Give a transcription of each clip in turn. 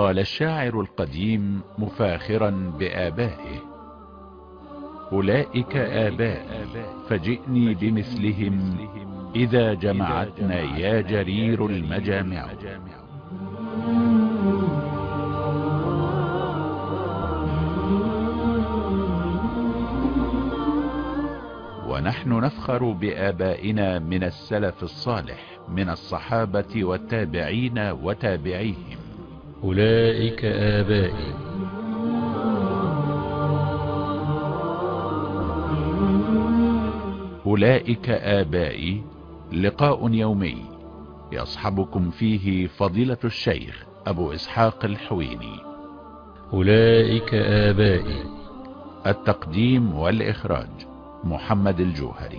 قال الشاعر القديم مفاخرا بآبائه: أولئك آبائي فجئني بمثلهم إذا جمعتنا يا جرير المجامع. ونحن نفخر بآبائنا من السلف الصالح من الصحابة والتابعين وتابعيهم. أولئك آبائي. أولئك آبائي لقاء يومي يصحبكم فيه فضيلة الشيخ أبو إسحاق الحويني. أولئك آبائي. التقديم والإخراج محمد الجوهري.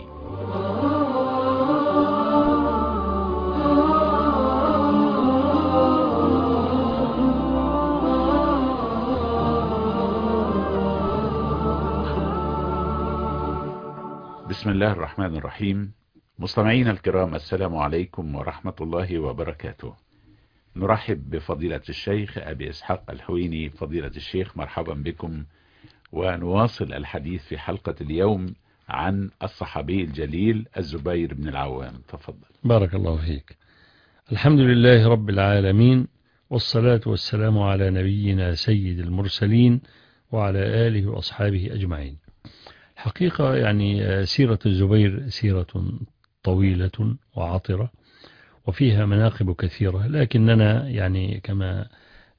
بسم الله الرحمن الرحيم. مستمعينا الكرام، السلام عليكم ورحمة الله وبركاته. نرحب بفضيلة الشيخ أبي إسحاق الحويني. فضيلة الشيخ مرحبا بكم، ونواصل الحديث في حلقة اليوم عن الصحابي الجليل الزبير بن العوام. تفضل. بارك الله فيك. الحمد لله رب العالمين، والصلاة والسلام على نبينا سيد المرسلين وعلى آله وأصحابه أجمعين. حقيقة يعني سيرة الزبير سيرة طويلة وعطرة وفيها مناقب كثيرة، لكننا يعني كما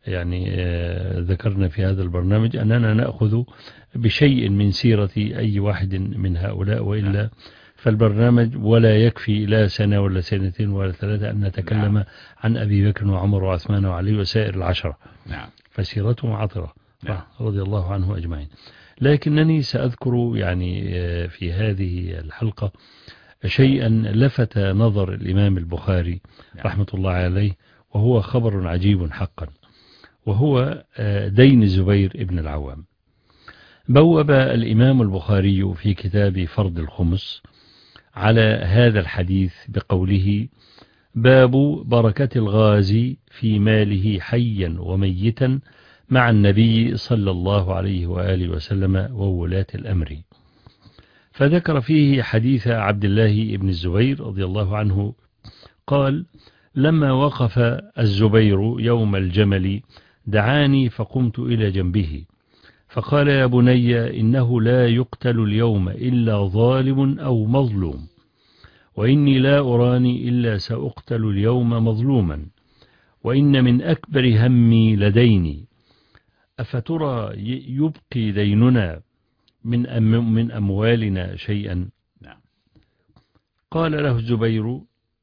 ذكرنا في هذا البرنامج أننا نأخذ بشيء من سيرة أي واحد من هؤلاء، وإلا فالبرنامج ولا يكفي لا سنة ولا سنتين ولا ثلاثة أن نتكلم عن أبي بكر وعمر وعثمان وعلي وسائر العشرة. فسيرتهم عطرة رضي الله عنه أجمعين. لكنني سأذكر يعني في هذه الحلقة شيئا لفت نظر الإمام البخاري رحمة الله عليه، وهو خبر عجيب حقا، وهو دين الزبير ابن العوام. بوب الإمام البخاري في كتاب فرض الخمس على هذا الحديث بقوله: باب بركة الغازي في ماله حيا وميتا مع النبي صلى الله عليه وآله وسلم وولاة الأمر. فذكر فيه حديث عبد الله بن الزبير رضي الله عنه قال: لما وقف الزبير يوم الجمل دعاني فقمت إلى جنبه فقال: يا بني، إنه لا يقتل اليوم إلا ظالم أو مظلوم، وإني لا أراني إلا سأقتل اليوم مظلوما، وإن من أكبر همي لديني، أفترى يبقي ديننا من أموالنا شيئا؟ قال له الزبير: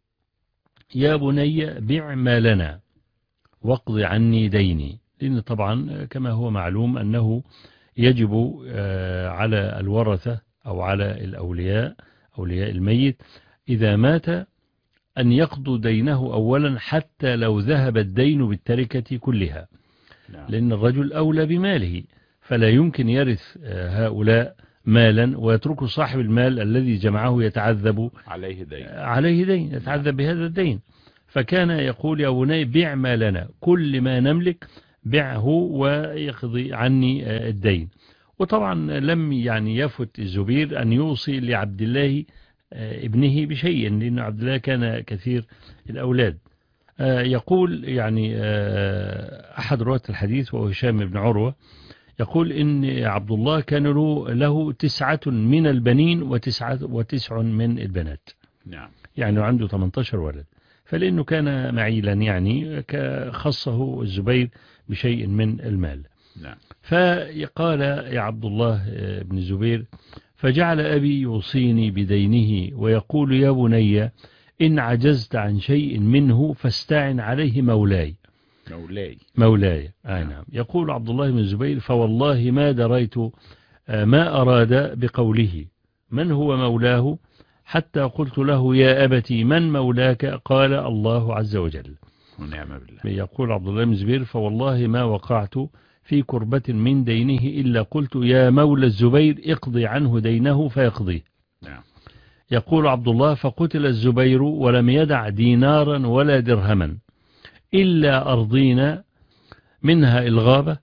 يا بني، بع مالنا واقض عني ديني. لأن طبعا كما هو معلوم أنه يجب على الورثة أو على الأولياء، أولياء الميت، إذا مات أن يقضوا دينه أولا حتى لو ذهب الدين بالتركة كلها، لأن الرجل أولى بماله، فلا يمكن يرث هؤلاء مالا ويترك صاحب المال الذي جمعه يتعذب عليه دين يتعذب بهذا الدين. فكان يقول: يا بني، بع مالنا، كل ما نملك بعه ويقضي عني الدين. وطبعا لم يفت الزبير أن يوصي لعبد الله ابنه بشيء، لأن عبد الله كان كثير الأولاد. يقول أحد رواة الحديث وهو هشام بن عروة يقول إن عبد الله كان له 9 من البنين وتسع من البنات. يعني عنده 18 ولد، فلأنه كان معيلا خصه الزبير بشيء من المال. فقال: يا عبد الله بن الزبير، فجعل أبي يوصيني بدينه ويقول: يا بني، إن عجزت عن شيء منه فاستعن عليه مولاي. نعم. يقول عبد الله بن الزبير: فوالله ما دريت ما أراد بقوله من هو مولاه، حتى قلت له: يا أبتي، من مولاك؟ قال: الله عز وجل. ونعم بالله. يقول عبد الله بن الزبير: فوالله ما وقعت في كربة من دينه إلا قلت: يا مولى الزبير، اقضي عنه دينه فيقضيه. يقول عبد الله: فقتل الزبير ولم يدع دينارا ولا درهما إلا أرضينا منها الغابة،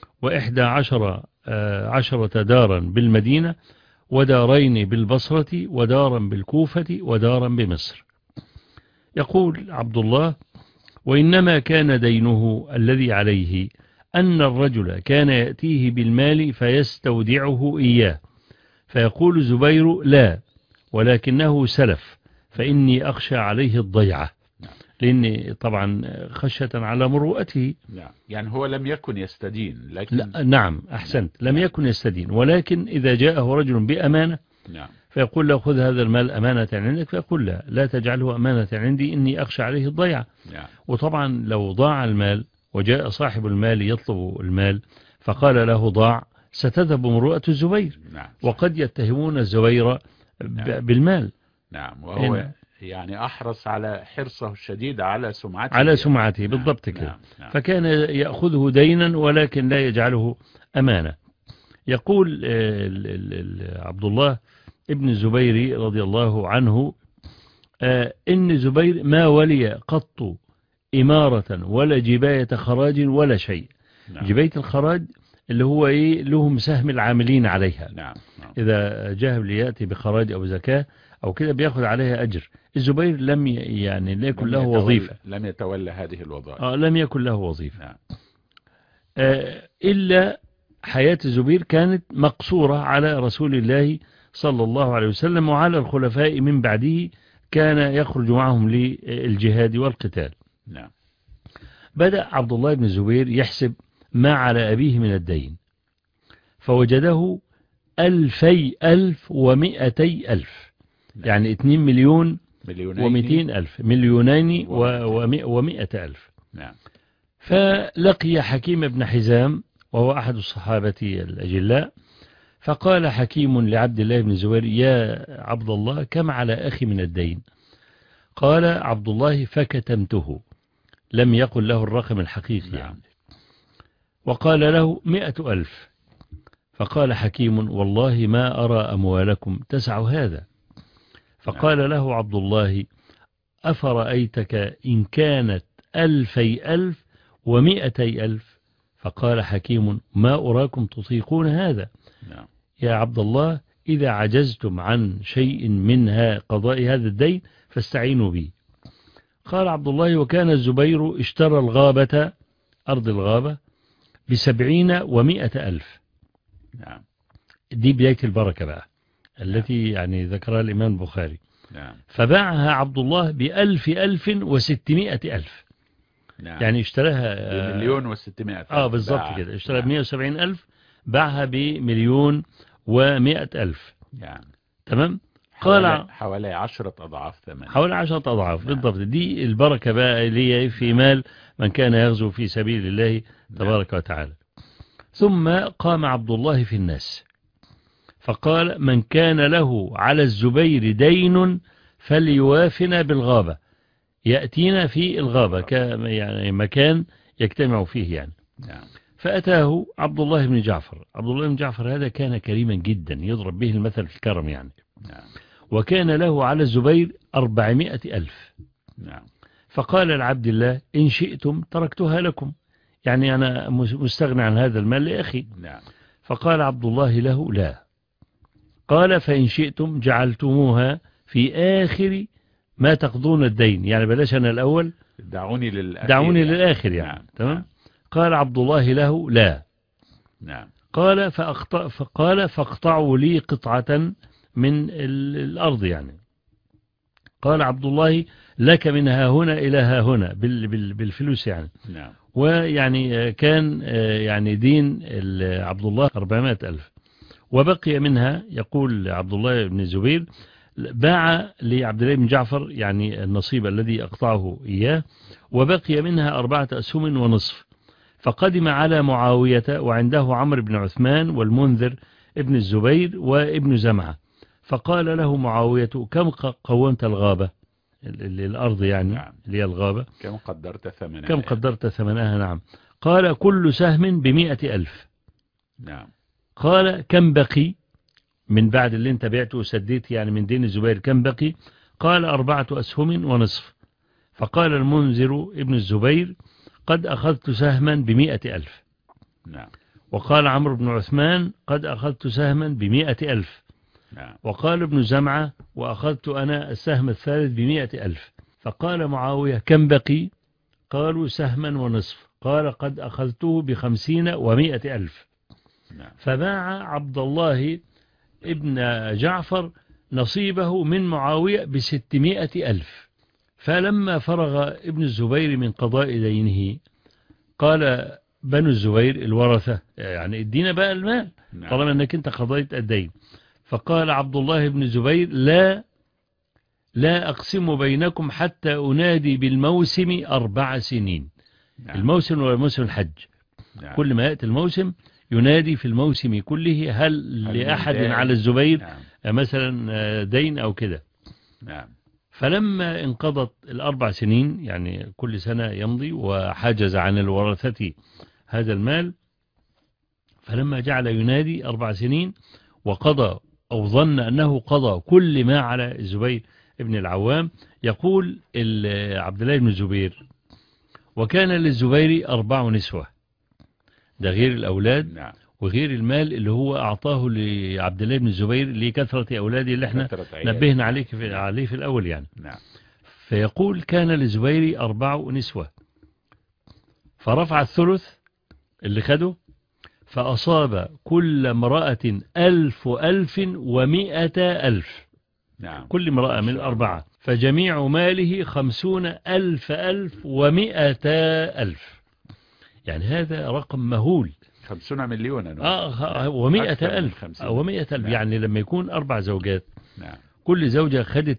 عشرة دارا بالمدينة، ودارين بالبصرة، ودارا بالكوفة، ودارا بمصر. يقول عبد الله: وإنما كان دينه الذي عليه أن الرجل كان يأتيه بالمال فيستودعه إياه، فيقول الزبير: لا، ولكنه سلف، فإني أخشى عليه الضيعة، لأن طبعا خشية على مروءته. يعني هو لم يكن يستدين، لكن نعم، أحسنت، لم يكن يستدين، ولكن إذا جاءه رجل بأمانة فيقول له: خذ هذا المال أمانة عندك، فيقول: لا تجعله أمانة عندي، إني أخشى عليه الضيعة. وطبعا لو ضاع المال وجاء صاحب المال يطلب المال فقال له ضاع، ستذهب مروءة الزبير، وقد يتهمون الزبير بالمال. نعم، وهو يعني أحرص على حرصه الشديد على سمعته بالضبط كده. فكان يأخذه دينا ولكن لا يجعله أمانة. يقول عبد الله ابن الزبير رضي الله عنه: إن زبير ما ولي قط إمارة ولا جباية خراج ولا شيء. جباية الخراج اللي هو لهم سهم العاملين عليها. إذا جاء ليأتي بخراج أو زكاة أو كده بياخد عليها أجر. الزبير لم يكن له وظيفة، لم يتولى هذه الوظائف، لم يكن له وظيفة. إلا حياة الزبير كانت مقصورة على رسول الله صلى الله عليه وسلم وعلى الخلفاء من بعده، كان يخرج معهم للجهاد والقتال. بدأ عبد الله بن الزبير يحسب ما على أبيه من الدين، فوجده 2,200,000، يعني 2,200,000، 2,200,000. فلقي حكيم بن حزام وهو أحد الصحابة الأجلاء، فقال حكيم لعبد الله بن الزبير: يا عبد الله، كم على أخي من الدين؟ قال عبد الله: فكتمته، لم يقل له الرقم الحقيقي يعني. وقال له: 100,000. فقال حكيم: والله ما أرى أموالكم تسع هذا. فقال له عبد الله: أفرأيتك إن كانت 2,000 و200,000؟ فقال حكيم: ما أراكم تطيقون هذا يا عبد الله، إذا عجزتم عن شيء منها قضاء هذا الدين فاستعينوا بي. قال عبد الله: وكان الزبير اشترى الغابة، أرض الغابة، ب70 و100,000. دي بداية البركة بقى التي يعني ذكرها الإمام البخاري. فباعها عبد الله ب1,600,000. يعني اشتراها ب1,600,000. بالضبط كده، اشتراها ب170,000، باعها ب1,100,000. تمام. قال حوالي 10 أضعاف ثمن، حوالي 10 أضعاف بالضبط. دي البركة بقى اللي في مال من كان يغزو في سبيل الله تبارك وتعالى. ثم قام عبد الله في الناس فقال: من كان له على الزبير دين فليوافنا بالغابة، يأتينا في الغابة يعني مكان يجتمع فيه يعني. فأتاه عبد الله بن جعفر. عبد الله بن جعفر هذا كان كريما جدا، يضرب به المثل في الكرم يعني. وكان له على الزبير 400,000. فقال لعبد الله: إن شئتم تركتها لكم، يعني أنا مستغنى عن هذا المال لأخي. فقال عبد الله له: لا. قال: فإن شئتم جعلتموها في آخر ما تقضون الدين، يعني بلاش أنا الأول، دعوني للآخر يعني. تمام. قال عبد الله له: لا. قال: فاقطعوا لي قطعة من الأرض يعني. قال عبد الله: لك من ها هنا إلى ها هنا بالفلوس يعني. ويعني كان يعني دين عبد الله 400,000. وبقي منها، يقول عبد الله بن الزبير: باع لعبد الله بن جعفر يعني النصيب الذي أقطعه إياه، وبقي منها 4 أسهم ونصف. فقدم على معاوية وعنده عمرو بن عثمان والمنذر ابن الزبير وابن زمعة. فقال له معاوية: كم قومت الغابة، الأرض يعني اللي هي الغابة، كم قدرت ثمنها؟ نعم. قال: كل سهم ب100,000. قال: كم بقي من بعد اللي انت بعته وسديت يعني من دين الزبير، كم بقي؟ قال: 4 أسهم ونصف. فقال المنذر ابن الزبير: قد أخذت سهما ب100,000. نعم. وقال عمرو بن عثمان قد أخذت سهما ب100,000. نعم. وقال ابن زمعة وأخذت أنا السهم الثالث ب100,000. فقال معاوية كم بقي؟ قالوا سهما ونصف. قال قد أخذته ب50 و100,000. نعم. فباع عبد الله ابن جعفر نصيبه من معاوية ب600,000. فلما فرغ ابن الزبير من قضاء دينه قال بنو الزبير الورثة يعني ادينا بقى المال طالما انك انت قضيت الدين. فقال عبد الله بن الزبير لا أقسم بينكم حتى أنادي بالموسم 4 سنين. نعم. الموسم هو موسم الحج. نعم. كل ما يأتي الموسم ينادي في الموسم كله هل لأحد على الزبير مثلا دين أو كده. نعم. فلما انقضت ال4 سنين يعني كل سنة يمضي وحجز عن الورثة هذا المال، فلما جعل ينادي 4 سنين وقضى أو ظن أنه قضى كل ما على الزبير ابن العوام، يقول عبد الله بن الزبير وكان للزبير 4 نسوة، ده غير الأولاد. نعم. وغير المال اللي هو أعطاه لعبد الله بن الزبير لكثرة أولاده اللي احنا نبهنا عليه في الأول يعني. نعم. فيقول كان للزبير 4 نسوة، فرفع الثلث اللي خده فأصاب كل امرأة 1000 و100,000. نعم. كل امرأة من 4 فجميع ماله 50,000 و100,000. يعني هذا رقم مهول. 50 مليون و100,000 و100,000. نعم. يعني لما يكون 4 زوجات نعم. كل زوجة خدت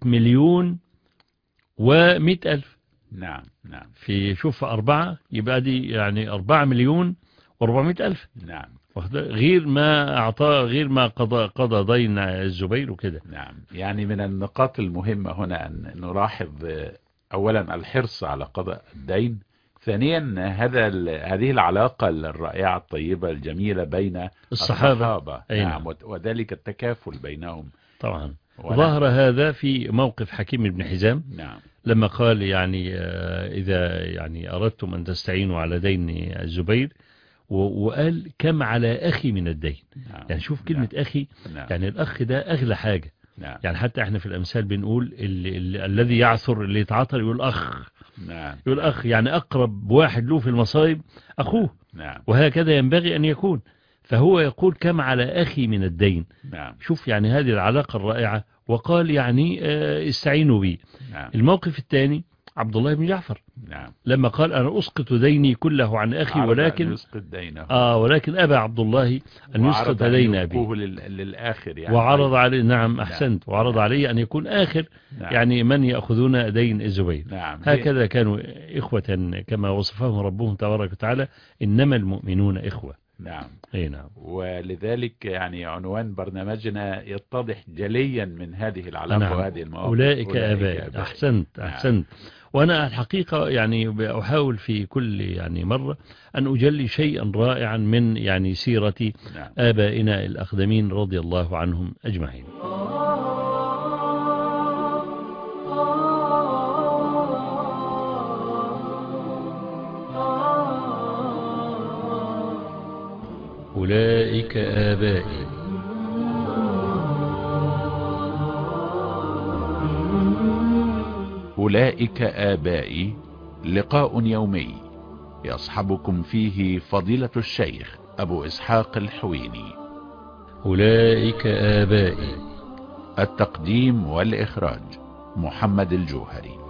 1,100,000. نعم. نعم. في شوف 4 يبقى دي يعني 4,400,000. نعم. غير ما أعطاه غير ما قضى دين الزبير وكده. نعم. يعني من النقاط المهمة هنا أن نلاحظ أولا الحرص على قضاء الدين، ثانيا هذه العلاقة الرائعة الطيبة الجميلة بين الصحابة. نعم. وذلك التكافل بينهم طبعا. ظهر هذا في موقف حكيم بن حزام. نعم. لما قال يعني إذا يعني أردتم أن تستعينوا على دين الزبير، وقال كم على أخي من الدين. نعم. يعني شوف كلمة نعم. أخي. نعم. يعني الأخ ده أغلى حاجة. نعم. يعني حتى احنا في الأمثال بنقول الذي يعثر اللي يتعطر يقول أخ. نعم. يقول أخ يعني أقرب واحد له في المصائب أخوه. نعم. وهكذا ينبغي أن يكون. فهو يقول كم على أخي من الدين. نعم. شوف يعني هذه العلاقة الرائعة. وقال يعني استعينوا بي. نعم. الموقف الثاني عبد الله بن جعفر. نعم. لما قال أنا أسقط ديني كله عن أخي ولكن ولكن أبى عبد الله أن يسقط دين أبي للآخر يعني. وعرض عليه. نعم أحسنت. وعرض عليه أن يكون آخر. نعم. يعني من يأخذون دين الزبير. نعم. هكذا كانوا إخوة كما وصفهم ربهم تبارك وتعالى إنما المؤمنون إخوة. نعم. أي نعم. ولذلك يعني عنوان برنامجنا يتضح جليا من هذه العلاقة. نعم. وهذه المواقف. أولئك آبائي. أحسنت. نعم. أحسنت. وأنا الحقيقة يعني أحاول في كل يعني مرة أن أجلي شيئا رائعا من يعني سيرة نعم. آبائنا الأقدمين رضي الله عنهم أجمعين. أولئك آبائي. أولئك آبائي لقاء يومي يصحبكم فيه فضيلة الشيخ أبو إسحاق الحويني. أولئك آبائي. التقديم والإخراج محمد الجوهري.